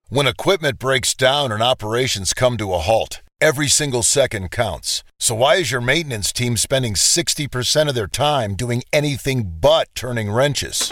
When equipment breaks down and operations come to a halt, every single second counts. So why is your maintenance team spending 60% of their time doing anything but turning wrenches?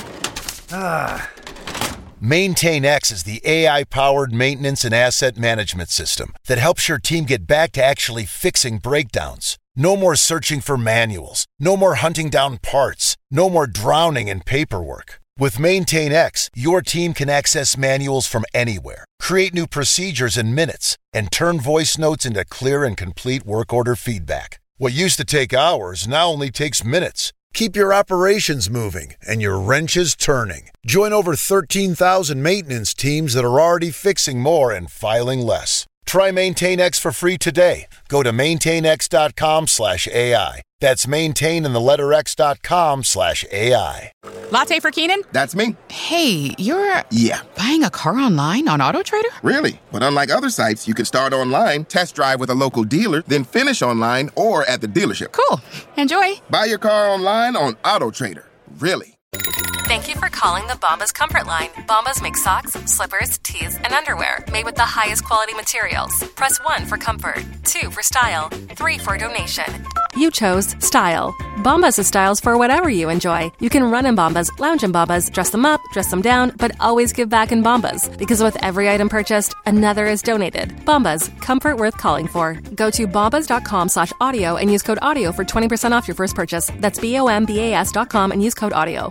MaintainX is the AI-powered maintenance and asset management system that helps your team get back to actually fixing breakdowns. No more searching for manuals. No more hunting down parts. No more drowning in paperwork. With MaintainX, your team can access manuals from anywhere, create new procedures in minutes, and turn voice notes into clear and complete work order feedback. What used to take hours now only takes minutes. Keep your operations moving and your wrenches turning. Join over 13,000 maintenance teams that are already fixing more and filing less. Try MaintainX for free today. Go to maintainx.com/AI. That's maintain and the letter x.com/AI. Latte for Keenan? That's me. Hey, you're... Yeah. Buying a car online on AutoTrader? Really? But unlike other sites, you can start online, test drive with a local dealer, then finish online or at the dealership. Cool. Enjoy. Buy your car online on AutoTrader. Really? Thank you for calling the Bombas Comfort Line. Bombas make socks, slippers, tees, and underwear made with the highest quality materials. Press 1 for comfort, 2 for style, 3 for donation. You chose style. Bombas is styles for whatever you enjoy. You can run in Bombas, lounge in Bombas, dress them up, dress them down, but always give back in Bombas. Because with every item purchased, another is donated. Bombas, comfort worth calling for. Go to bombas.com/audio and use code AUDIO for 20% off your first purchase. That's BOMBAS.com and use code AUDIO.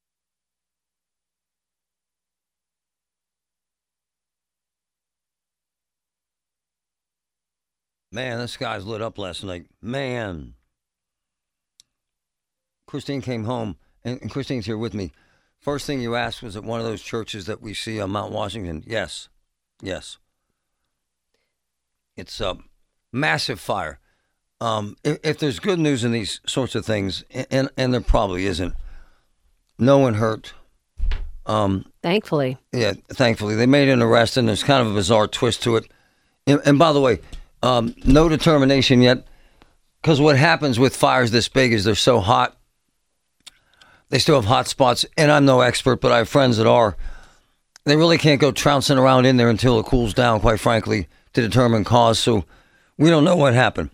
Man, this guy's lit up last night. Man. Christine came home, and Christine's here with me. First thing you asked was at one of those churches that we see on Mount Washington. Yes. It's a massive fire. If there's good news in these sorts of things, and there probably isn't, no one hurt. Thankfully. Yeah, thankfully. They made an arrest, and there's kind of a bizarre twist to it. And by the way, no determination yet, because what happens with fires this big is they're so hot. They still have hot spots, and I'm no expert, but I have friends that are. They really can't go trouncing around in there until it cools down, quite frankly, to determine cause. So we don't know what happened.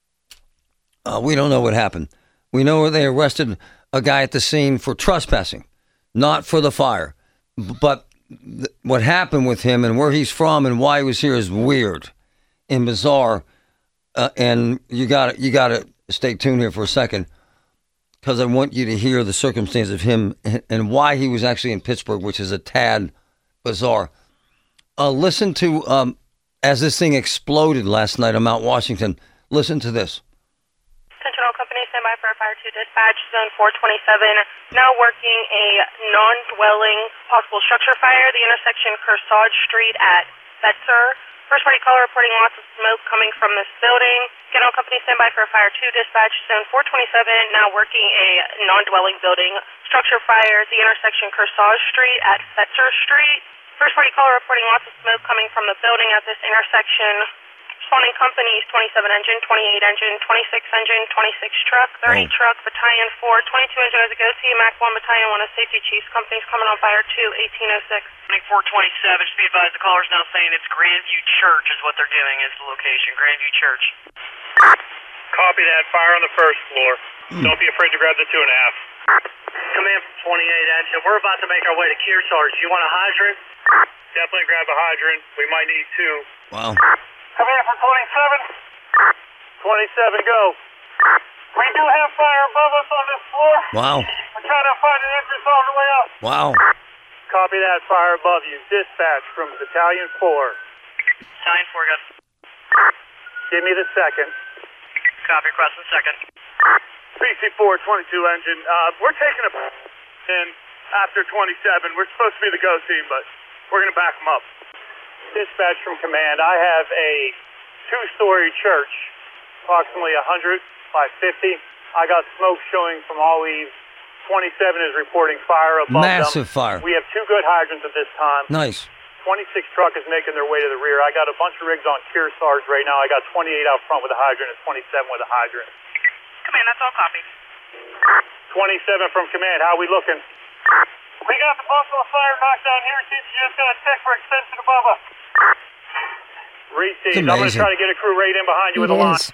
We know they arrested a guy at the scene for trespassing, not for the fire. But what happened with him and where he's from and why he was here is weird and bizarre, and you got to stay tuned here for a second, because I want you to hear the circumstance of him and why he was actually in Pittsburgh, which is a tad bizarre. Listen to as this thing exploded last night on Mount Washington. Listen to this. Sentinel Company, stand by for a Fire 2 dispatch, zone 427. Now working a non-dwelling possible structure fire, the intersection Kearsarge Street at Fetzer. First party caller reporting lots of smoke coming from this building. Sentinel Company, stand by for a Fire 2 dispatch, zone 427. Now working a non-dwelling building structure fire, the intersection Kearsarge Street at Fetzer Street. First party caller reporting lots of smoke coming from the building at this intersection. Responding companies, 27 engine, 28 engine, 26 engine, 26 truck, 30 truck, battalion 4, 22 engine as a go-see, MAC 1 battalion 1 as safety chiefs. Companies coming on Fire 2, 1806. 427, just be advised the caller's now saying it's Grandview Church is what they're doing, is the location, Grandview Church. Copy that, fire on the first floor. Don't be afraid to grab the 2.5. Command from 28 engine, we're about to make our way to Kearsarge. You want a hydrant? Definitely grab a hydrant. We might need 2. Wow. Command from 27. 27, go. We do have fire above us on this floor. Wow. We're trying to find an entrance all the way up. Wow. Copy that, fire above you. Dispatch from Battalion 4. Battalion 4, go. Give me the second. Copy, across the second. PC-4, 22 engine. We're taking a in after 27. We're supposed to be the go team, but we're going to back them up. Dispatch from command. I have a 2-story church, approximately 100 by 50. I got smoke showing from all eaves. 27 is reporting fire above Massive them. fire. We have 2 good hydrants at this time. Nice. 26 truck is making their way to the rear. I got a bunch of rigs on Kearsarge right now. I got 28 out front with a hydrant and 27 with a hydrant. Command, that's all copy. 27 from command. How we looking? We got the boss on fire knockdown here. See if you just got a text for extension above us. Receive. I'm going to try to get a crew right in behind you with a line.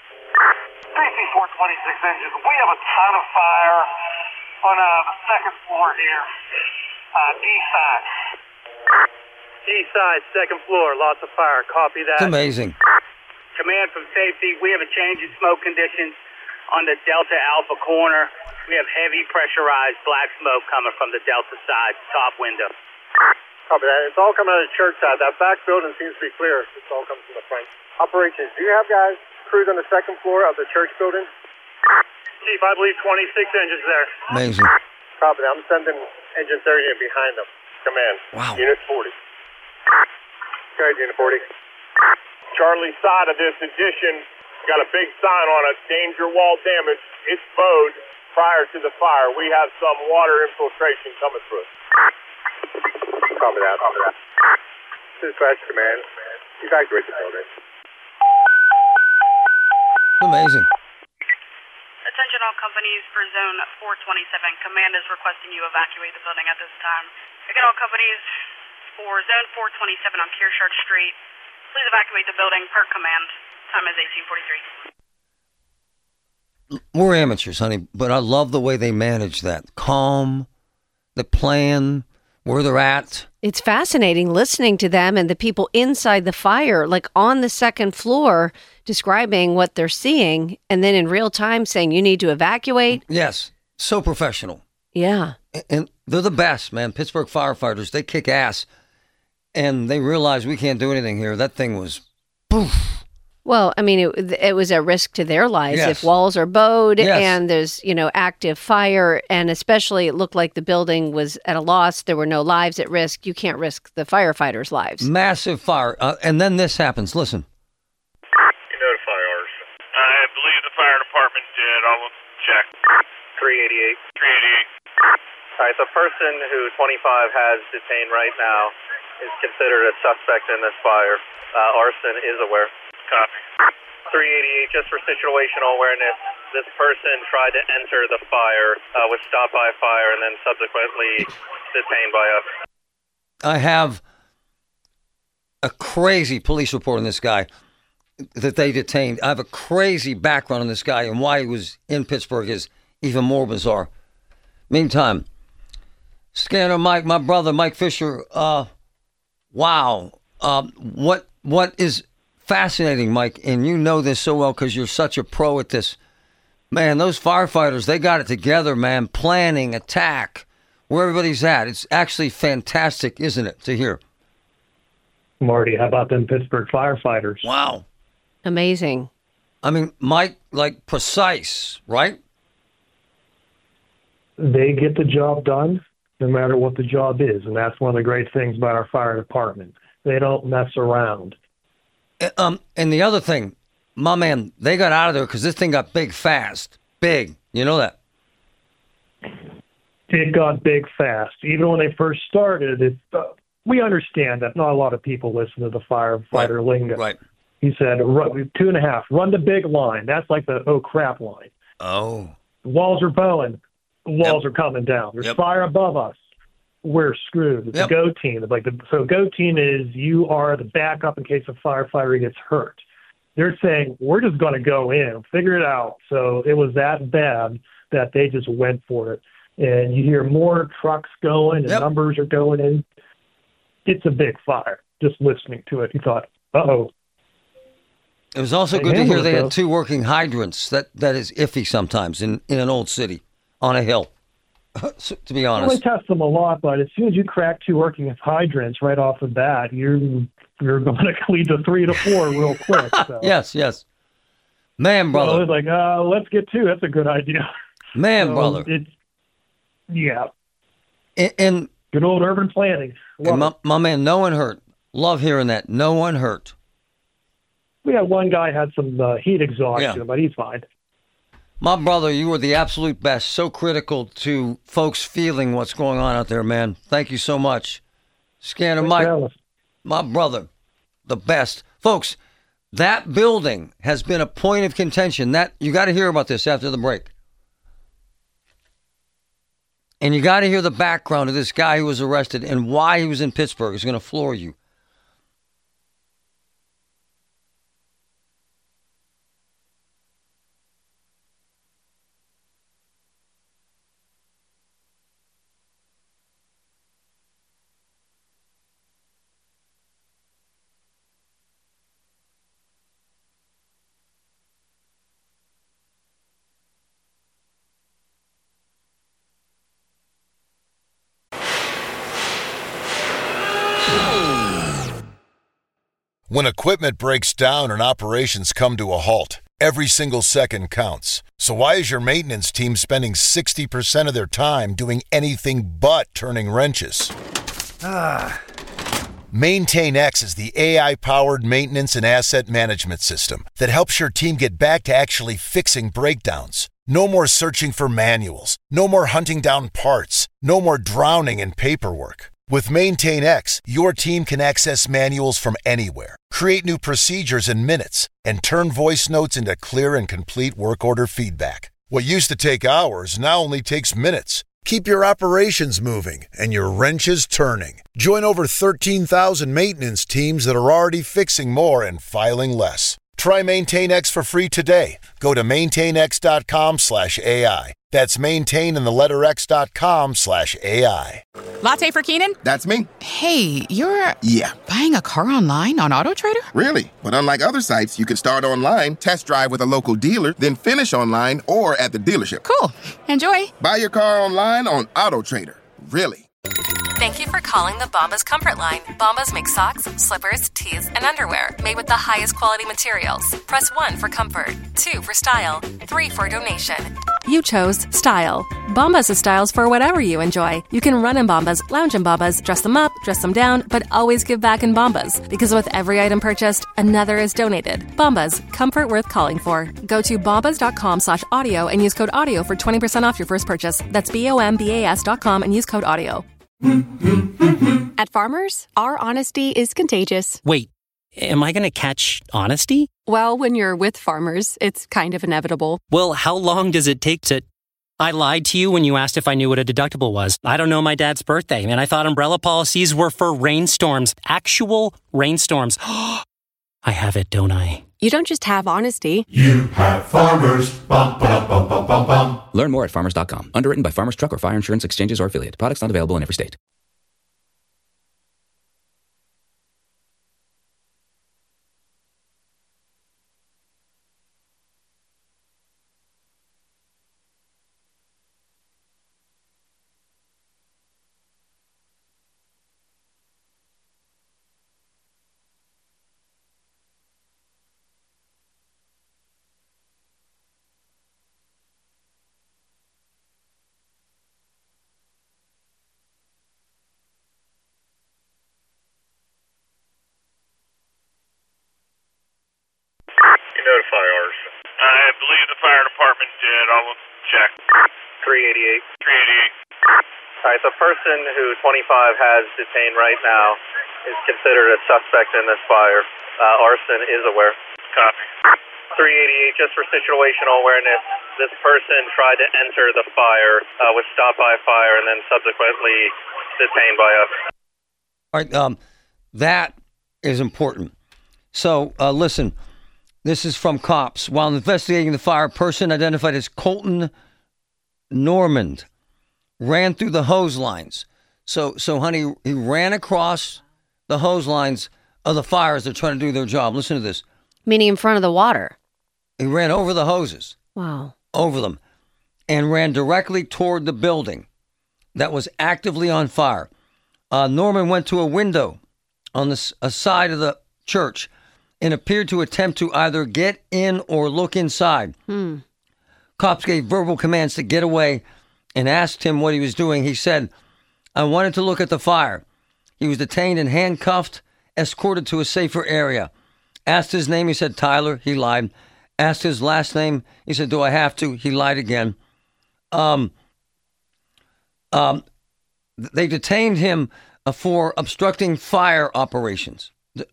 PC-426 engines. We have a ton of fire on the second floor here. D-side. D-side, second floor. Lots of fire. Copy that. It's amazing. Command from safety. We have a change in smoke conditions on the Delta Alpha corner. We have heavy pressurized black smoke coming from the Delta side, top window. Copy that. It's all coming out of the church side. That back building seems to be clear. It's all coming from the front. Operations, do you have guys crews on the second floor of the church building? Chief, I believe 26 engines there. Amazing. Copy that. I'm sending engine 30 in behind them. Command. Wow. Unit 40. Carried Unit 40. Charlie's side of this addition got a big sign on it, danger wall damage. It's bowed prior to the fire. We have some water infiltration coming through it. Copy that. Copy that. Dispatch command. Evacuate the building. Amazing. Attention all companies for Zone 427. Command is requesting you evacuate the building at this time. Again, all companies for Zone 427 on Kirchard Street, please evacuate the building per command. Time is 18:43. We're amateurs, honey, but I love the way they manage that. Calm, the plan, where they're at. It's fascinating listening to them and the people inside the fire, like on the second floor, describing what they're seeing, and then in real time saying you need to evacuate. Yes, so professional. Yeah. And they're the best, man. Pittsburgh firefighters, they kick ass. And they realize we can't do anything here. That thing was poof. Well, I mean, it was a risk to their lives Yes. if walls are bowed Yes. and there's, active fire. And especially it looked like the building was at a loss. There were no lives at risk. You can't risk the firefighters' lives. Massive fire. And then this happens. Listen. You notify ours. I believe the fire department did. I'll check. 388. 388. All right, the person who 25 has detained right now is considered a suspect in this fire. Arson is aware. Copy. 388, just for situational awareness, this person tried to enter the fire, was stopped by fire, and then subsequently detained by us. I have a crazy police report on this guy that they detained. I have a crazy background on this guy, and why he was in Pittsburgh is even more bizarre. Meantime, Scanner Mike, my brother, Mike Fisher, wow. What is fascinating, Mike, and you know this so well because you're such a pro at this. Man, those firefighters, they got it together, man. Planning, attack, where everybody's at. It's actually fantastic, isn't it, to hear? Marty, how about them Pittsburgh firefighters? Wow. Amazing. I mean, Mike, like precise, right? They get the job done no matter what the job is, and that's one of the great things about our fire department. They don't mess around. And the other thing, my man, they got out of there because this thing got big fast. Big. You know that? It got big fast. Even when they first started, we understand that not a lot of people listen to the firefighter lingo. Right. He said, 2.5, run the big line. That's like the oh crap line. Oh. The walls are bowing. The walls are coming down. There's fire above us. We're screwed. It's a go team. So go team is you are the backup in case a firefighter gets hurt. They're saying we're just going to go in, figure it out. So it was that bad that they just went for it. And you hear more trucks going and numbers are going in. It's a big fire. Just listening to it, you thought, uh-oh. It was also good to hear they had 2 working hydrants. That is iffy sometimes in an old city on a hill. So, to be honest, well, they test them a lot, but as soon as you crack 2 working hydrants right off the bat, you're going to lead to 3 to 4 real quick. So. Yes. Man, brother. So it was like, let's get 2. That's a good idea. Man, brother. And good old urban planning. And my man, no one hurt. Love hearing that. No one hurt. We had one guy had some heat exhaustion, but he's fine. My brother, you were the absolute best. So critical to folks feeling what's going on out there, man. Thank you so much. Scanner Mike, my brother, the best. Folks, that building has been a point of contention. That you got to hear about this after the break. And you got to hear the background of this guy who was arrested and why he was in Pittsburgh. It's going to floor you. When equipment breaks down and operations come to a halt, every single second counts. So why is your maintenance team spending 60% of their time doing anything but turning wrenches? MaintainX is the AI-powered maintenance and asset management system that helps your team get back to actually fixing breakdowns. No more searching for manuals. No more hunting down parts. No more drowning in paperwork. With MaintainX, your team can access manuals from anywhere, create new procedures in minutes, and turn voice notes into clear and complete work order feedback. What used to take hours now only takes minutes. Keep your operations moving and your wrenches turning. Join over 13,000 maintenance teams that are already fixing more and filing less. Try MaintainX for free today. Go to maintainx.com/AI. That's maintain and the letter x.com/AI. Latte for Keenan? That's me. Hey, you're... Yeah. Buying a car online on AutoTrader? Really? But unlike other sites, you can start online, test drive with a local dealer, then finish online or at the dealership. Cool. Enjoy. Buy your car online on AutoTrader. Really? Thank you for calling the Bombas Comfort Line. Bombas make socks, slippers, tees, and underwear made with the highest quality materials. Press 1 for comfort, 2 for style, 3 for donation. You chose style. Bombas is styles for whatever you enjoy. You can run in Bombas, lounge in Bombas, dress them up, dress them down, but always give back in Bombas. Because with every item purchased, another is donated. Bombas, comfort worth calling for. Go to bombas.com/audio and use code AUDIO for 20% off your first purchase. That's BOMBAS.com and use code AUDIO. At Farmers, our honesty is contagious. Wait, am I going to catch honesty? Well, when you're with Farmers, it's kind of inevitable. Well, how long does it take to... I lied to you when you asked if I knew what a deductible was. I don't know my dad's birthday, and I thought umbrella policies were for rainstorms. Actual rainstorms. I have it, don't I? You don't just have honesty. You have Farmers. Bum, ba, bum, bum, bum, bum. Learn more at farmers.com. Underwritten by Farmers Truck or Fire Insurance Exchanges or Affiliate. Products not available in every state. Notify ours. I believe the fire department did. I'll check. 388. 388. All right, the person who 25 has detained right now is considered a suspect in this fire. Arson is aware. Copy. 388, just for situational awareness, this person tried to enter the fire, was stopped by fire, and then subsequently detained by us. All right, that is important. So, listen. This is from cops. While investigating the fire, a person identified as Colton Normand ran through the hose lines. So, honey, he ran across the hose lines of the fire as they're trying to do their job. Listen to this. Meaning in front of the water. He ran over the hoses. Wow. Over them. And ran directly toward the building that was actively on fire. Norman went to a window on a side of the church and appeared to attempt to either get in or look inside. Cops gave verbal commands to get away and asked him what he was doing. He said, "I wanted to look at the fire." He was detained and handcuffed, escorted to a safer area. Asked his name, he said, Tyler. He lied. Asked his last name. He said, "Do I have to?" He lied again. They detained him for obstructing fire operations.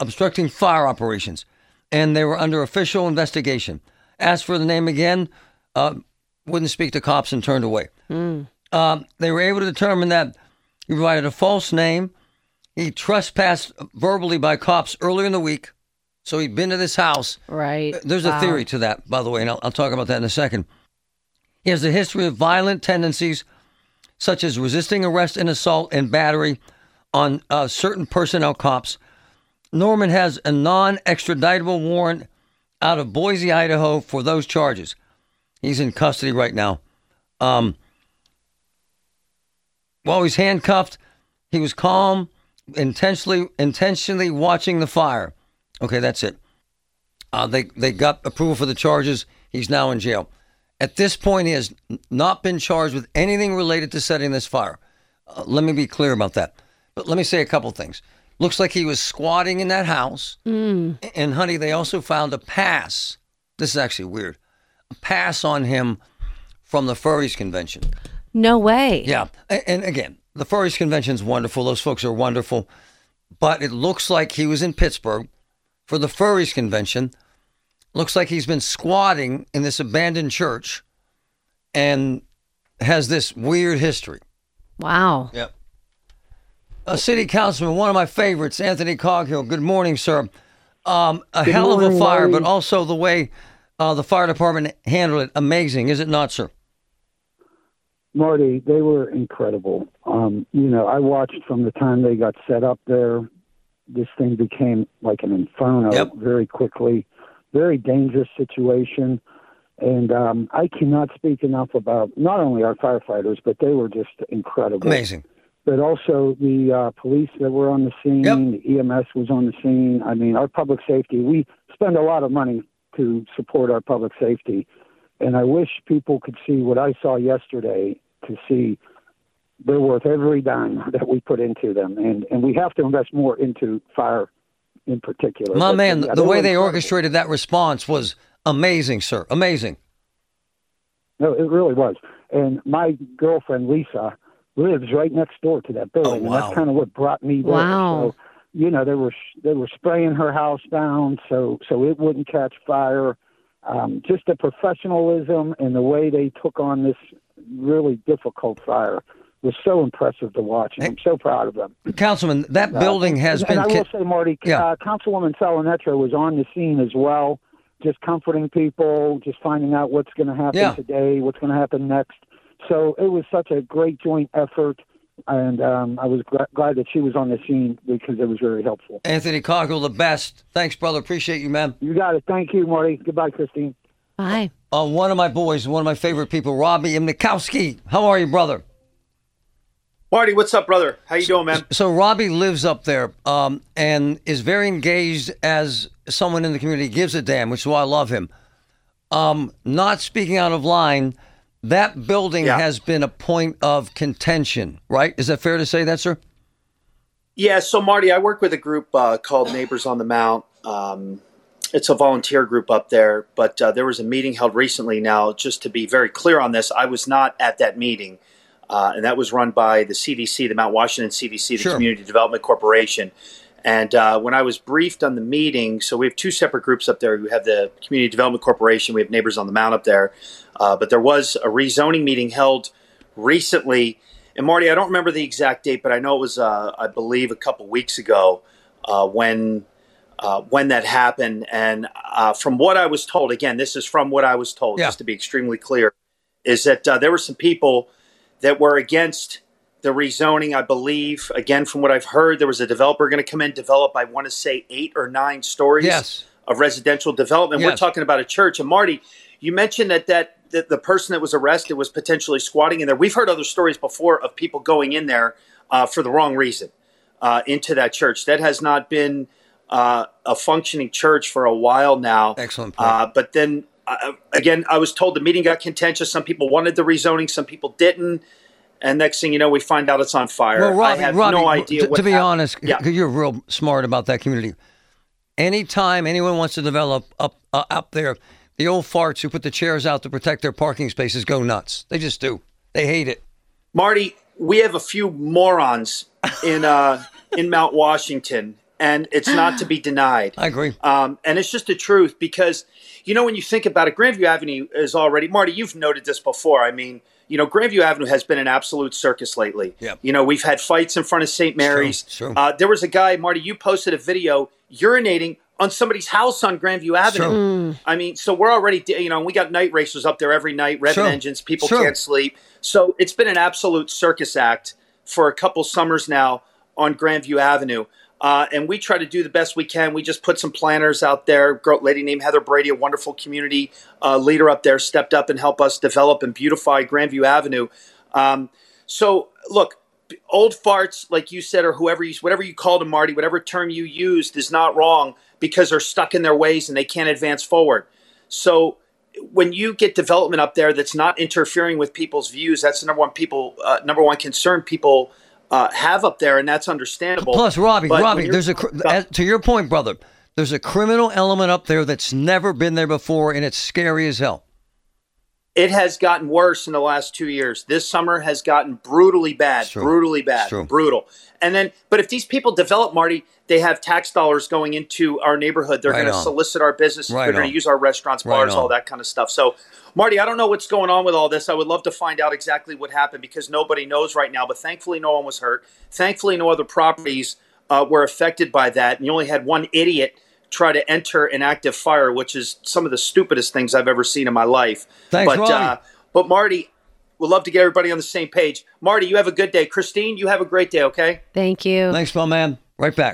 And they were under official investigation. Asked for the name again, wouldn't speak to cops and turned away. They were able to determine that he provided a false name. He trespassed verbally by cops earlier in the week. So he'd been to this house. Right. There's a theory to that, by the way, and I'll talk about that in a second. He has a history of violent tendencies, such as resisting arrest and assault and battery on certain personnel cops. Norman has a non-extraditable warrant out of Boise, Idaho for those charges. He's in custody right now. While he's handcuffed, he was calm, intentionally watching the fire. Okay, that's it. They got approval for the charges. He's now in jail. At this point, he has not been charged with anything related to setting this fire. Let me be clear about that. But let me say a couple things. Looks like he was squatting in that house. And, honey, they also found a pass. This is actually weird. A pass on him from the Furries Convention. No way. Yeah. And again, the Furries Convention's wonderful. Those folks are wonderful. But it looks like he was in Pittsburgh for the Furries Convention. Looks like he's been squatting in this abandoned church and has this weird history. Wow. Yep. A city councilman, one of my favorites, Anthony Coghill. Good morning, sir. A hell of a fire, but also the way the fire department handled it. Amazing, is it not, sir? Marty, they were incredible. I watched from the time they got set up there. This thing became like an inferno very quickly. Very dangerous situation. And I cannot speak enough about not only our firefighters, but they were just incredible. Amazing. But also the police that were on the scene, the EMS was on the scene. I mean, our public safety, we spend a lot of money to support our public safety. And I wish people could see what I saw yesterday to see they're worth every dime that we put into them. And we have to invest more into fire in particular. My man, the way they orchestrated that response was amazing, sir. Amazing. No, it really was. And my girlfriend, Lisa, lives right next door to that building. And that's kind of what brought me there. Wow. So, they were spraying her house down so it wouldn't catch fire. Just the professionalism and the way they took on this really difficult fire was so impressive to watch, and I'm so proud of them. Councilman, that building has been... And I will say, Marty, Councilwoman Salinetro was on the scene as well, just comforting people, just finding out what's going to happen today, what's going to happen next. So it was such a great joint effort, and I was glad that she was on the scene because it was very helpful. Anthony Coghill, the best. Thanks, brother. Appreciate you, man. You got it. Thank you, Marty. Goodbye, Christine. Bye. One of my boys, one of my favorite people, Robbie Imnikowski. How are you, brother? Marty, what's up, brother? How you doing, man? So Robbie lives up there and is very engaged as someone in the community, gives a damn, which is why I love him. Not speaking out of line, that building has been a point of contention, right? Is that fair to say that, sir? Yeah, so Marty, I work with a group called Neighbors on the Mount. It's a volunteer group up there, but there was a meeting held recently. Now, just to be very clear on this, I was not at that meeting. And that was run by the CDC, the Mount Washington CDC, the Community Development Corporation. And when I was briefed on the meeting, so we have two separate groups up there. We have the Community Development Corporation. We have Neighbors on the Mount up there. But there was a rezoning meeting held recently. And Marty, I don't remember the exact date, but I know it was, I believe, a couple weeks ago when that happened. And from what I was told, again, this is from what I was told, just to be extremely clear, is that there were some people that were against the rezoning, I believe. Again, from what I've heard, there was a developer going to come in, develop, I want to say 8 or 9 stories of residential development. We're talking about a church. And Marty, you mentioned that the person that was arrested was potentially squatting in there. We've heard other stories before of people going in there for the wrong reason into that church. That has not been a functioning church for a while now. Excellent point. But then, again, I was told the meeting got contentious. Some people wanted the rezoning, some people didn't. And next thing you know, we find out it's on fire. Well, Robbie, I have no idea what to be happened. honest, you're real smart about that community. Anytime anyone wants to develop up there, the old farts who put the chairs out to protect their parking spaces go nuts. They just do. They hate it. Marty, we have a few morons in Mount Washington, and it's not to be denied. I agree. And it's just the truth because, when you think about it, Grandview Avenue is already, Marty, you've noted this before. I mean, Grandview Avenue has been an absolute circus lately. Yep. We've had fights in front of St. Mary's. True. There was a guy, Marty, you posted a video urinating on somebody's house on Grandview Avenue. I mean, so we're already, we got night racers up there every night, revving engines. People can't sleep. So it's been an absolute circus act for a couple summers now on Grandview Avenue. And we try to do the best we can. We just put some planners out there. A lady named Heather Brady, a wonderful community leader up there, stepped up and helped us develop and beautify Grandview Avenue. So, look, old farts, like you said, or whatever you called them, Marty, whatever term you used is not wrong because they're stuck in their ways and they can't advance forward. So when you get development up there that's not interfering with people's views, that's the number one concern people have up there, and that's understandable. Plus, Robbie, there's to your point, brother, there's a criminal element up there that's never been there before, and it's scary as hell. It has gotten worse in the last 2 years. This summer has gotten brutally bad, brutal. And then, but if these people develop, Marty, they have tax dollars going into our neighborhood. They're going to solicit our businesses. They're going to use our restaurants, bars, all that kind of stuff. So, Marty, I don't know what's going on with all this. I would love to find out exactly what happened because nobody knows right now. But thankfully, no one was hurt. Thankfully, no other properties were affected by that. And you only had one idiot try to enter an active fire, which is some of the stupidest things I've ever seen in my life. Thanks, Robbie. But Marty, we'd love to get everybody on the same page. Marty, you have a good day. Christine, you have a great day, okay? Thank you. Thanks, my man. Right back.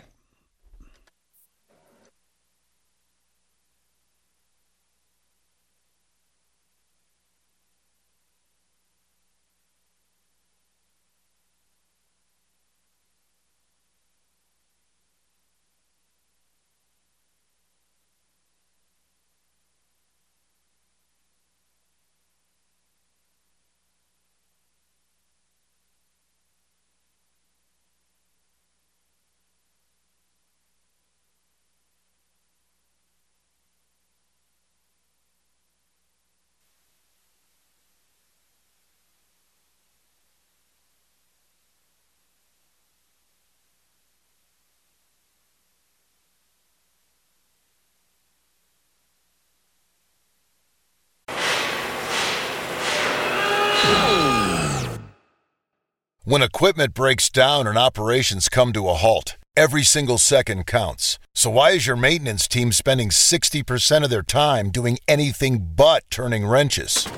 When equipment breaks down and operations come to a halt, every single second counts. So why is your maintenance team spending 60% of their time doing anything but turning wrenches?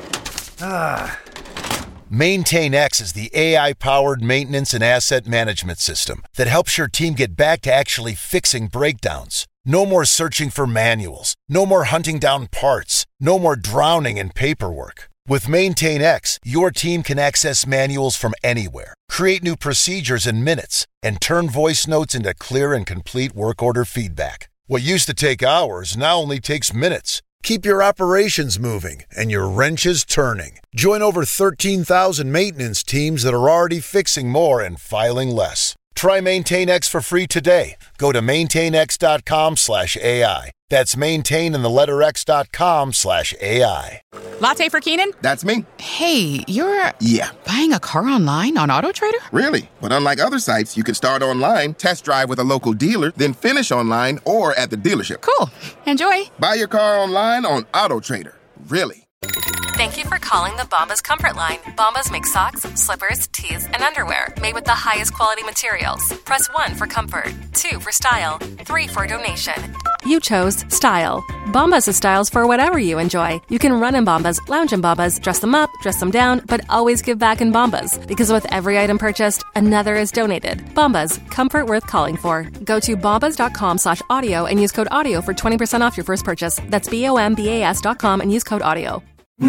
MaintainX is the AI-powered maintenance and asset management system that helps your team get back to actually fixing breakdowns. No more searching for manuals. No more hunting down parts. No more drowning in paperwork. With MaintainX, your team can access manuals from anywhere, create new procedures in minutes, and turn voice notes into clear and complete work order feedback. What used to take hours now only takes minutes. Keep your operations moving and your wrenches turning. Join over 13,000 maintenance teams that are already fixing more and filing less. Try MaintainX for free today. Go to maintainx.com/AI. That's maintain and the letter x.com/AI. Latte for Keenan? That's me. Hey, you're... Yeah. Buying a car online on AutoTrader? Really? But unlike other sites, you can start online, test drive with a local dealer, then finish online or at the dealership. Cool. Enjoy. Buy your car online on AutoTrader. Really. Thank you for calling the Bombas Comfort Line. Bombas make socks, slippers, tees, and underwear made with the highest quality materials. Press 1 for comfort, 2 for style, 3 for donation. You chose style. Bombas has styles for whatever you enjoy. You can run in Bombas, lounge in Bombas, dress them up, dress them down, but always give back in Bombas. Because with every item purchased, another is donated. Bombas, comfort worth calling for. Go to bombas.com/audio and use code AUDIO for 20% off your first purchase. That's BOMBAS.com and use code AUDIO.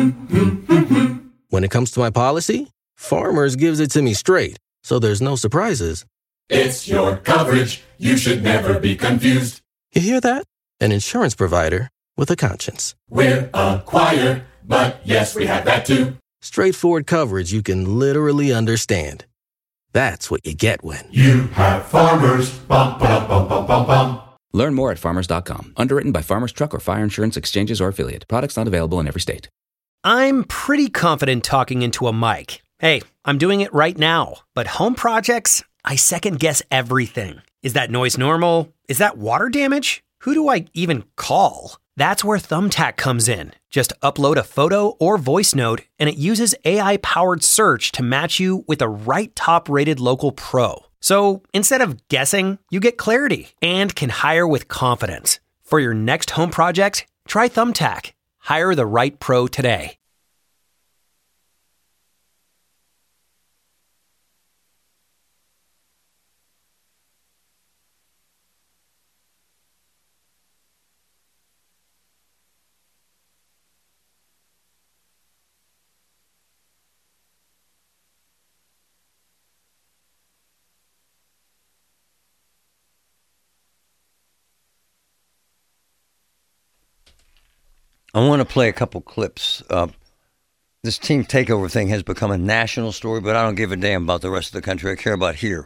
When it comes to my policy, Farmers gives it to me straight, so there's no surprises. It's your coverage. You should never be confused. You hear that? An insurance provider with a conscience. We're a choir, but yes, we have that too. Straightforward coverage you can literally understand. That's what you get when you have Farmers. Bum, ba, bum, bum, bum, bum. Learn more at farmers.com. Underwritten by Farmers Truck or Fire Insurance Exchanges or Affiliate. Products not available in every state. I'm pretty confident talking into a mic. Hey, I'm doing it right now. But home projects, I second guess everything. Is that noise normal? Is that water damage? Who do I even call? That's where Thumbtack comes in. Just upload a photo or voice note, and it uses AI-powered search to match you with the right top-rated local pro. So instead of guessing, you get clarity and can hire with confidence. For your next home project, try Thumbtack. Hire the right pro today. I want to play a couple clips. This team takeover thing has become a national story, but I don't give a damn about the rest of the country. I care about here.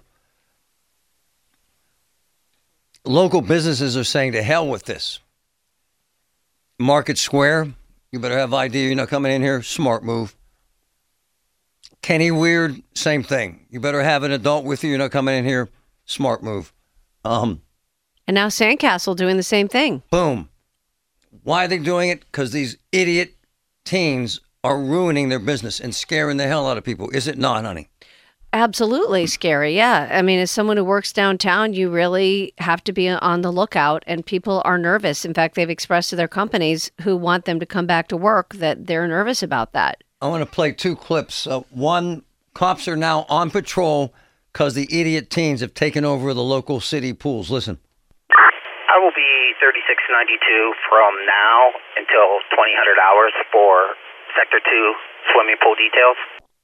Local businesses are saying to hell with this. Market Square, you better have ID. You're not coming in here. Smart move. Kenny Weird, same thing. You better have an adult with you. You're not coming in here. Smart move. And now Sandcastle doing the same thing. Boom. Why are they doing it? Because these idiot teens are ruining their business and scaring the hell out of people. Is it not, honey? Absolutely scary, yeah. I mean, as someone who works downtown, you really have to be on the lookout, and people are nervous. In fact, they've expressed to their companies who want them to come back to work that they're nervous about that. I want to play two clips. One, cops are now on patrol because the idiot teens have taken over the local city pools. Listen. I will be 3692 from now until 2000 hours for Sector 2 swimming pool details.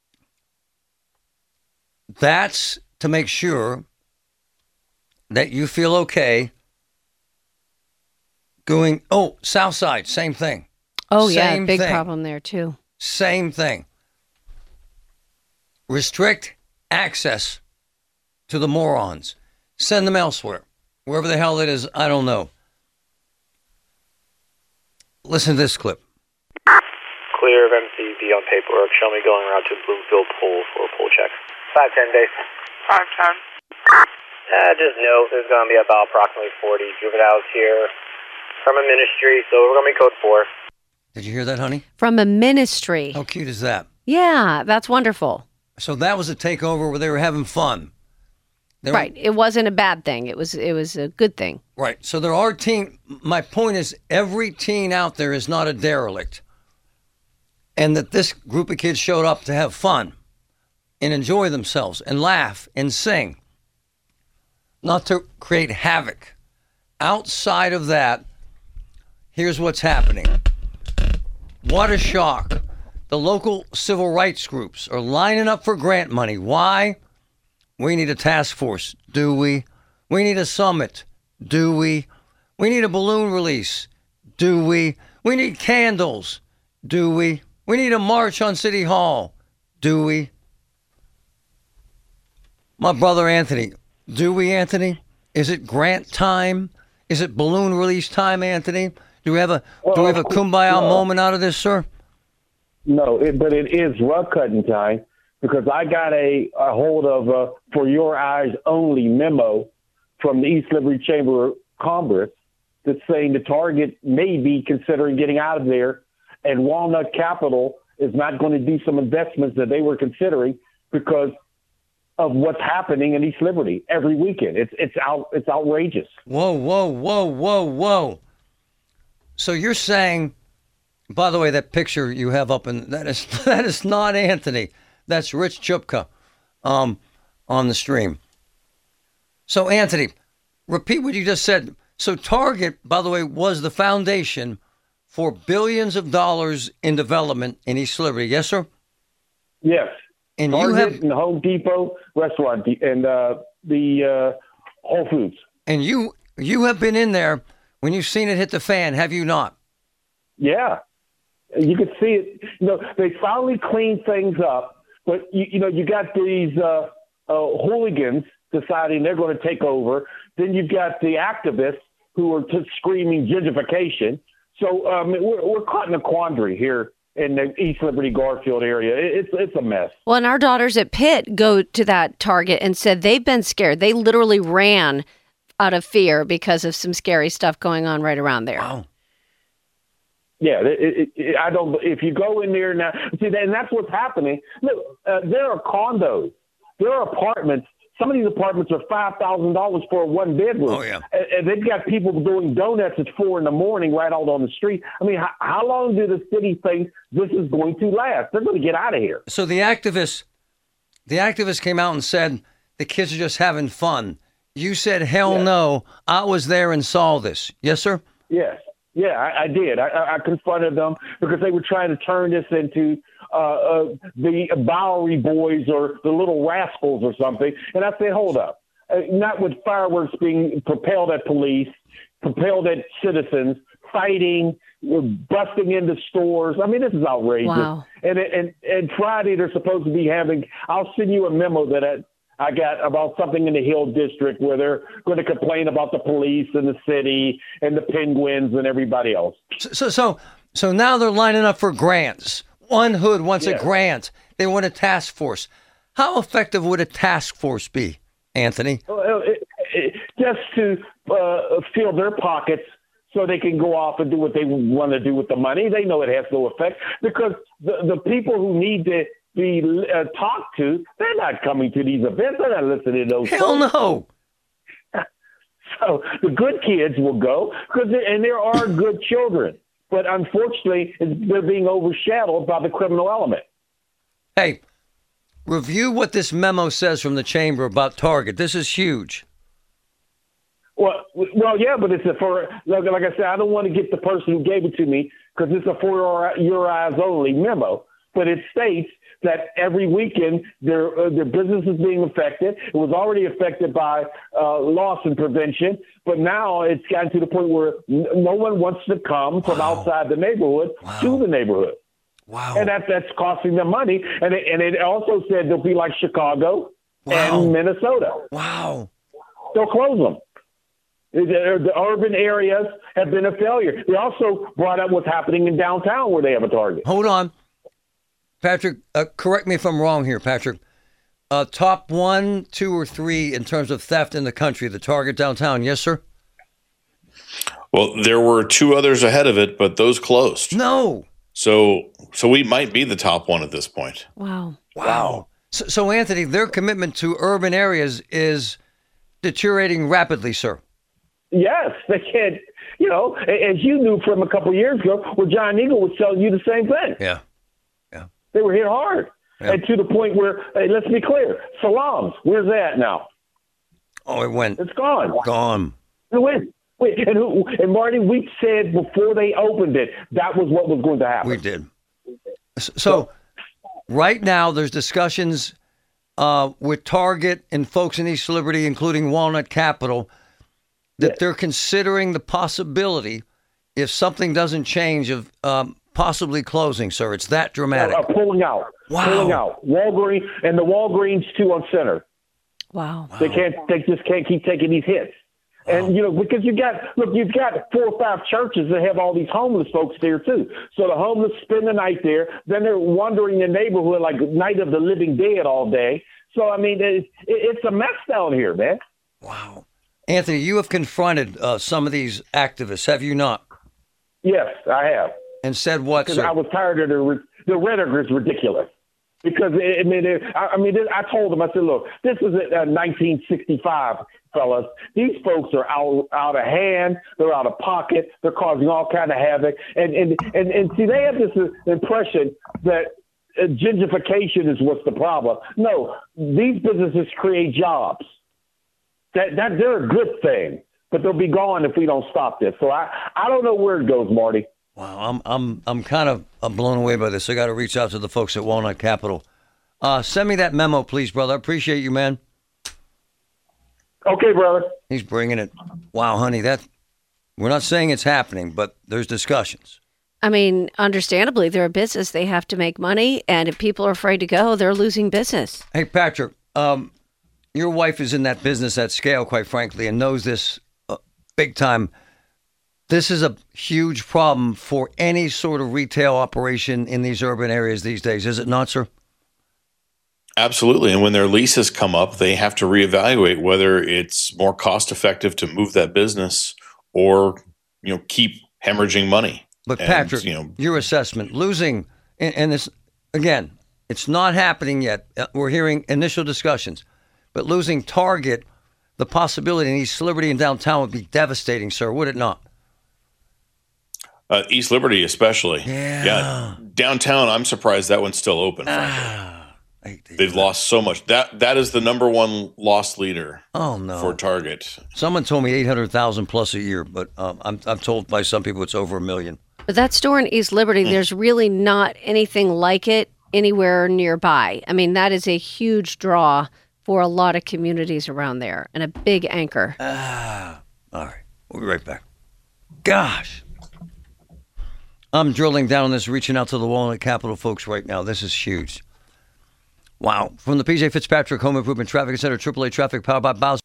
That's to make sure that you feel okay going, South Side, same thing. Oh, yeah, big problem there, too. Same thing. Restrict access to the morons. Send them elsewhere. Wherever the hell it is, I don't know. Listen to this clip. Clear of MCB on paperwork. Show me going around to Bloomfield Pool for a pool check. 510 days. 510. Just note there's going to be about approximately 40 juveniles here from a ministry, so we're going to be code 4. Did you hear that, honey? From a ministry. How cute is that? Yeah, that's wonderful. So that was a takeover where they were having fun. Right. It wasn't a bad thing. It was a good thing. Right. So there are my point is every teen out there is not a derelict. And that this group of kids showed up to have fun and enjoy themselves and laugh and sing. Not to create havoc. Outside of that, here's what's happening. What a shock. The local civil rights groups are lining up for grant money. Why? We need a task force. Do we? We need a summit. Do we? We need a balloon release. Do we? We need candles. Do we? We need a march on City Hall. Do we? My brother Anthony. Do we, Anthony? Is it grant time? Is it balloon release time, Anthony? Do we have a kumbaya moment out of this, sir? No, but it is rug cutting time because I got a hold of For Your Eyes Only memo from the East Liberty Chamber of Commerce that's saying the Target may be considering getting out of there, and Walnut Capital is not going to do some investments that they were considering because of what's happening in East Liberty every weekend. It's outrageous. Whoa. So you're saying, by the way, that picture you have up, that is not Anthony. That's Rich Chupka on the stream. So, Anthony, repeat what you just said. So Target, by the way, was the foundation for billions of dollars in development in East Liberty. Yes, sir? Yes. And Target and Home Depot restaurant and the Whole Foods. And you have been in there when you've seen it hit the fan, have you not? Yeah. You could see it. They finally cleaned things up, but you got these hooligans deciding they're going to take over. Then you've got the activists who are just screaming gentrification. So we're caught in a quandary here in the East Liberty Garfield area. It's a mess. Well, and our daughters at Pitt go to that Target and said they've been scared. They literally ran out of fear because of some scary stuff going on right around there. Wow. Yeah, I don't. If you go in there now, see, and that's what's happening. Look, there are condos, there are apartments. Some of these apartments are $5,000 for a one bedroom. Oh yeah, and they've got people doing donuts at 4 a.m. right out on the street. I mean, how long do the city think this is going to last? They're going to get out of here. So the activists came out and said the kids are just having fun. You said, hell no, I was there and saw this. Yes, sir? Yes. Yeah, I did. I confronted them because they were trying to turn this into the Bowery Boys or the Little Rascals or something. And I said, hold up. Not with fireworks being propelled at police, propelled at citizens, fighting, busting into stores. I mean, this is outrageous. Wow. And Friday they're supposed to be having – I'll send you a memo that I got about something in the Hill District where they're going to complain about the police and the city and the Penguins and everybody else. So now they're lining up for grants. One hood wants a grant. They want a task force. How effective would a task force be, Anthony? Just to fill their pockets so they can go off and do what they want to do with the money. They know it has no effect because the people who need to be talked to, they're not coming to these events. They're not listening to those. Hell no. So the good kids will go, and there are good children. But unfortunately, they're being overshadowed by the criminal element. Hey, review what this memo says from the chamber about Target. This is huge. Well, yeah, but it's like I said, I don't want to get the person who gave it to me because it's a for your eyes only memo. But it states that every weekend their business is being affected. It was already affected by loss and prevention, but now it's gotten to the point where no one wants to come from outside the neighborhood to the neighborhood. Wow. And that's costing them money. And it also said they'll be like Chicago and Minnesota. Wow. They'll close them. The urban areas have been a failure. They also brought up what's happening in downtown where they have a Target. Hold on. Patrick, correct me if I'm wrong here, Patrick. Top 1, 2, or 3 in terms of theft in the country, the Target downtown. Yes, sir? Well, there were 2 others ahead of it, but those closed. No. So we might be the top one at this point. Wow. So Anthony, their commitment to urban areas is deteriorating rapidly, sir. Yes, they can't. As you knew from a couple of years ago, where John Eagle was telling you the same thing. Yeah. They were hit hard. Yeah. And to the point where, let's be clear, Salams, where's that now? Oh, it went. It's gone. Gone. It went. And Marty, we said before they opened it, that was what was going to happen. We did. So right now there's discussions with Target and folks in East Liberty, including Walnut Capital, that they're considering the possibility, if something doesn't change, of possibly closing, sir. It's that dramatic. Pulling out. Wow. Pulling out. Walgreens and the Walgreens too on Center. Wow. They just can't keep taking these hits. Wow. And because you've got 4 or 5 churches that have all these homeless folks there too. So the homeless spend the night there, then they're wandering the neighborhood like Night of the Living Dead all day. So I mean, it's a mess down here, man. Wow. Anthony, you have confronted some of these activists, have you not? Yes, I have. And said what, because sir? I was tired of the rhetoric is ridiculous. Because I told them, I said, look, this is 1965, fellas. These folks are out of hand. They're out of pocket. They're causing all kind of havoc. And see, they have this impression that gentrification is what's the problem. No, these businesses create jobs. That they're a good thing, but they'll be gone if we don't stop this. So I don't know where it goes, Marty. Wow, I'm kind of blown away by this. I got to reach out to the folks at Walnut Capital. Send me that memo, please, brother. I appreciate you, man. Okay, brother. He's bringing it. Wow, honey, we're not saying it's happening, but there's discussions. I mean, understandably, they're a business. They have to make money, and if people are afraid to go, they're losing business. Hey, Patrick, your wife is in that business at scale, quite frankly, and knows this big time. This is a huge problem for any sort of retail operation in these urban areas these days, is it not, sir? Absolutely. And when their leases come up, they have to reevaluate whether it's more cost effective to move that business or, keep hemorrhaging money. But Patrick, your assessment, losing, and this, again, it's not happening yet. We're hearing initial discussions, but losing Target, the possibility in East Liberty and downtown would be devastating, sir, would it not? East Liberty especially. Yeah. Downtown, I'm surprised that one's still open, frankly. They've lost so much. That is the number one loss leader. Oh no, for Target. Someone told me 800,000 plus a year, but I'm told by some people it's over 1 million. But that store in East Liberty, there's really not anything like it anywhere nearby. I mean, that is a huge draw for a lot of communities around there and a big anchor. All right, we'll be right back. Gosh, I'm drilling down on this, reaching out to the Walnut Capital folks right now. This is huge. Wow. From the PJ Fitzpatrick Home Improvement Traffic Center, AAA Traffic powered by Bowser.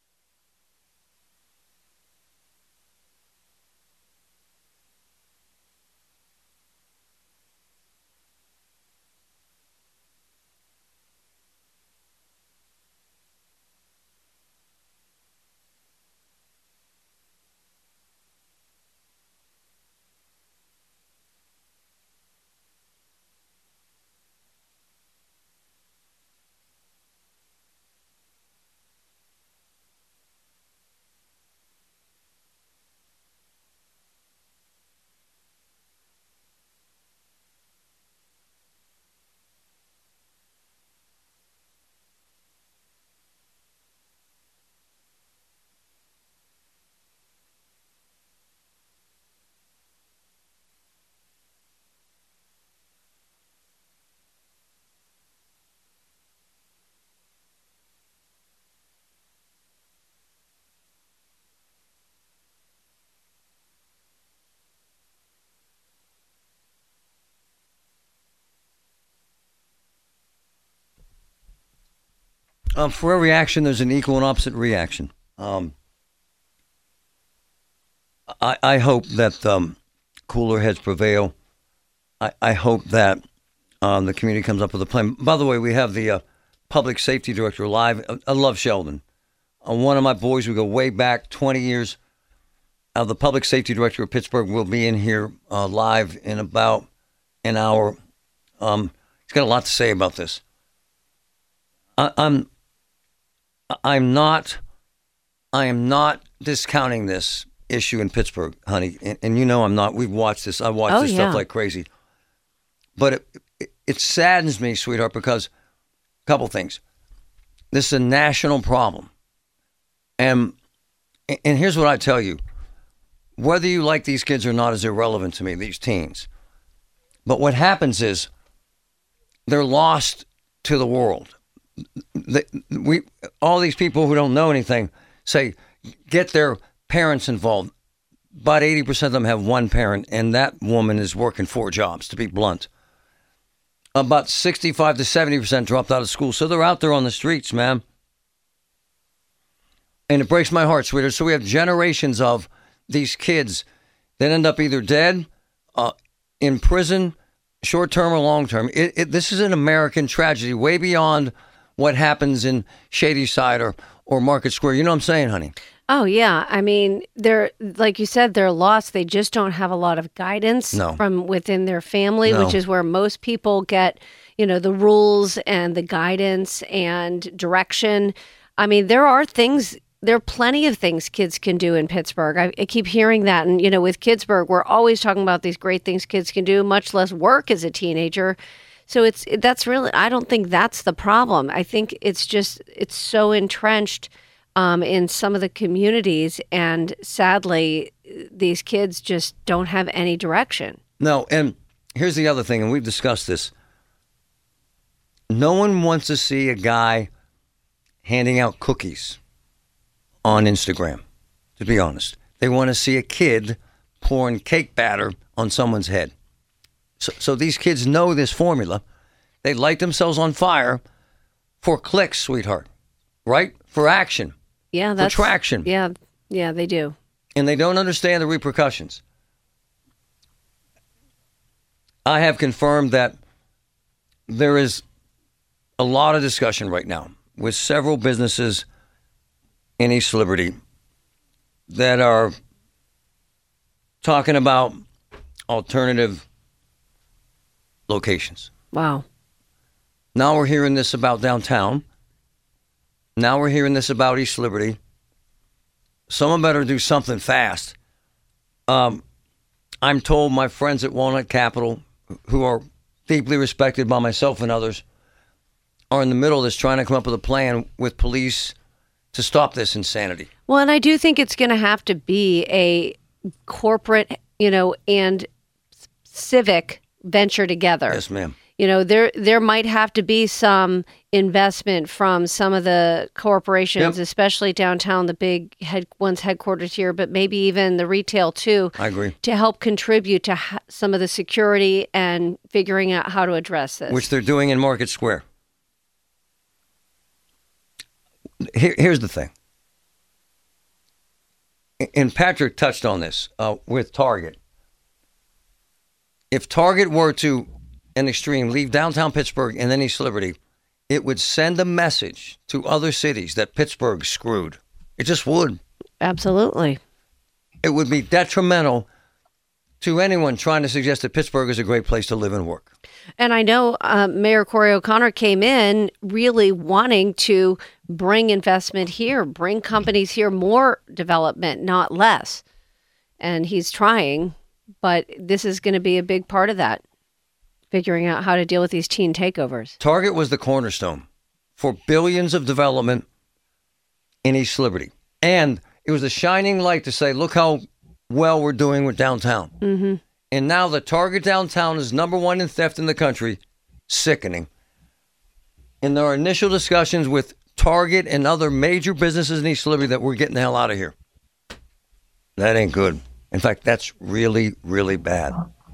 For every action, there's an equal and opposite reaction. I hope that cooler heads prevail. I hope that the community comes up with a plan. By the way, we have the public safety director live. I love Sheldon. One of my boys, we go way back 20 years. The public safety director of Pittsburgh will be in here live in about an hour. He's got a lot to say about this. I am not discounting this issue in Pittsburgh, honey, and I'm not. We've watched this. I watched this stuff like crazy. But it saddens me, sweetheart, because a couple things. This is a national problem, and here's what I tell you: whether you like these kids or not is irrelevant to me. These teens, but what happens is they're lost to the world. All these people who don't know anything say, get their parents involved. About 80% of them have one parent, and that woman is working 4 jobs, to be blunt. About 65 to 70% dropped out of school, so they're out there on the streets, man. And it breaks my heart, sweetheart. So we have generations of these kids that end up either dead, in prison, short-term or long-term. This is an American tragedy, way beyond what happens in Shadyside or Market Square. You know what I'm saying, honey? Oh, yeah. I mean, they're, like you said, they're lost. They just don't have a lot of guidance from within their family, which is where most people get, the rules and the guidance and direction. I mean, there are plenty of things kids can do in Pittsburgh. I keep hearing that. And, with Kidsburg, we're always talking about these great things kids can do, much less work as a teenager. So I don't think that's the problem. I think it's so entrenched in some of the communities, and sadly, these kids just don't have any direction. No, and here's the other thing, and we've discussed this. No one wants to see a guy handing out cookies on Instagram, to be honest. They want to see a kid pouring cake batter on someone's head. So these kids know this formula. They light themselves on fire for clicks, sweetheart, right? For action. Yeah, for traction. Yeah, they do. And they don't understand the repercussions. I have confirmed that there is a lot of discussion right now with several businesses in East Liberty that are talking about alternative locations. Wow. Now we're hearing this about downtown. Now we're hearing this about East Liberty. Someone better do something fast. I'm told my friends at Walnut Capital, who are deeply respected by myself and others, are in the middle of this trying to come up with a plan with police to stop this insanity. Well, and I do think it's going to have to be a corporate, and civic venture together. Yes, ma'am. There might have to be some investment from some of the corporations, especially downtown, the big ones headquarters here, but maybe even the retail too. I agree. To help contribute to some of the security and figuring out how to address this. Which they're doing in Market Square. Here's the thing. And Patrick touched on this with Target. If Target were to, in extreme, leave downtown Pittsburgh and then East Liberty, it would send a message to other cities that Pittsburgh's screwed. It just would. Absolutely. It would be detrimental to anyone trying to suggest that Pittsburgh is a great place to live and work. And I know Mayor Corey O'Connor came in really wanting to bring investment here, bring companies here, more development, not less. And he's trying, but this is going to be a big part of that, figuring out how to deal with these teen takeovers. Target was the cornerstone for billions of development in East Liberty. And it was a shining light to say, look how well we're doing with downtown. Mm-hmm. And now the Target downtown is number one in theft in the country. Sickening. In our initial discussions with Target and other major businesses in East Liberty that we're getting the hell out of here. That ain't good. In fact, that's really, really bad.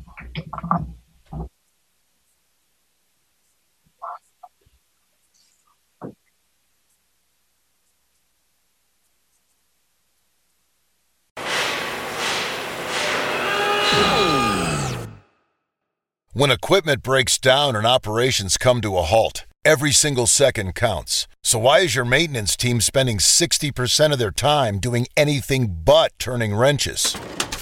When equipment breaks down and operations come to a halt, every single second counts. So why is your maintenance team spending 60% of their time doing anything but turning wrenches?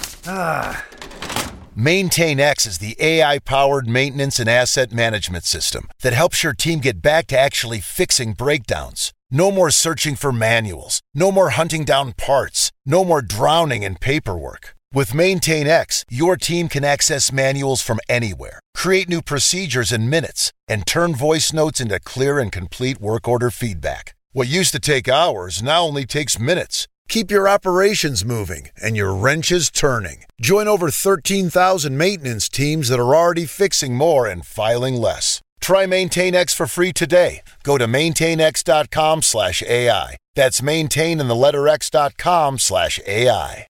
MaintainX is the AI-powered maintenance and asset management system that helps your team get back to actually fixing breakdowns. No more searching for manuals. No more hunting down parts. No more drowning in paperwork. With MaintainX, your team can access manuals from anywhere, create new procedures in minutes, and turn voice notes into clear and complete work order feedback. What used to take hours now only takes minutes. Keep your operations moving and your wrenches turning. Join over 13,000 maintenance teams that are already fixing more and filing less. Try MaintainX for free today. Go to maintainx.com/AI. That's maintain and the letter x.com/AI.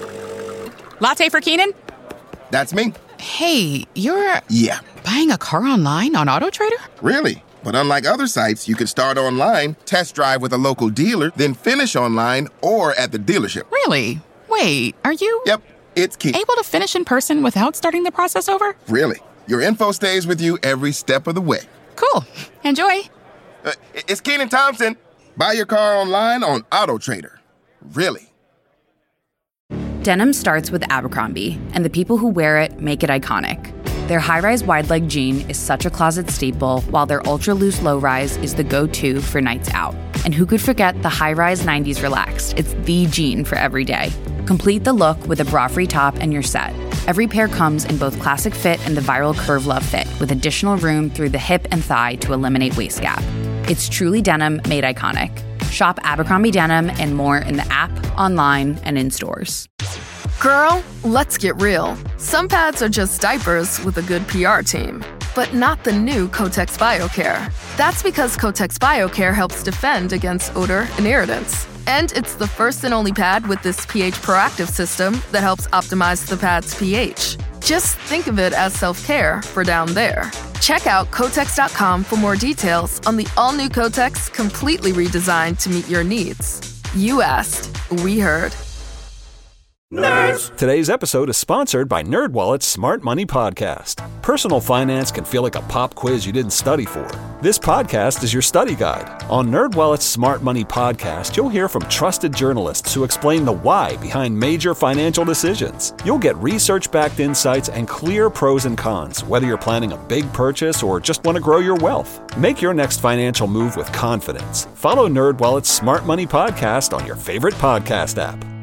Latte for Keenan? That's me. Hey, you're... Yeah. Buying a car online on AutoTrader? Really? But unlike other sites, you can start online, test drive with a local dealer, then finish online or at the dealership. Really? Wait, are you... Yep, it's Key. Able to finish in person without starting the process over? Really. Your info stays with you every step of the way. Cool. Enjoy. It's Keenan Thompson. Buy your car online on AutoTrader. Really. Denim starts with Abercrombie, and the people who wear it make it iconic. Their high-rise wide-leg jean is such a closet staple, while their ultra-loose low-rise is the go-to for nights out. And who could forget the high-rise 90s Relaxed? It's the jean for every day. Complete the look with a bra-free top and you're set. Every pair comes in both classic fit and the viral Curve Love fit, with additional room through the hip and thigh to eliminate waist gap. It's truly denim made iconic. Shop Abercrombie Denim and more in the app, online, and in stores. Girl, let's get real. Some pads are just diapers with a good PR team, but not the new Kotex BioCare. That's because Kotex BioCare helps defend against odor and irritants. And it's the first and only pad with this pH proactive system that helps optimize the pad's pH. Just think of it as self-care for down there. Check out Kotex.com for more details on the all-new Kotex, completely redesigned to meet your needs. You asked, we heard. Nerds! Today's episode is sponsored by NerdWallet's Smart Money Podcast. Personal finance can feel like a pop quiz you didn't study for. This podcast is your study guide. On NerdWallet's Smart Money Podcast, you'll hear from trusted journalists who explain the why behind major financial decisions. You'll get research-backed insights and clear pros and cons, whether you're planning a big purchase or just want to grow your wealth. Make your next financial move with confidence. Follow NerdWallet's Smart Money Podcast on your favorite podcast app.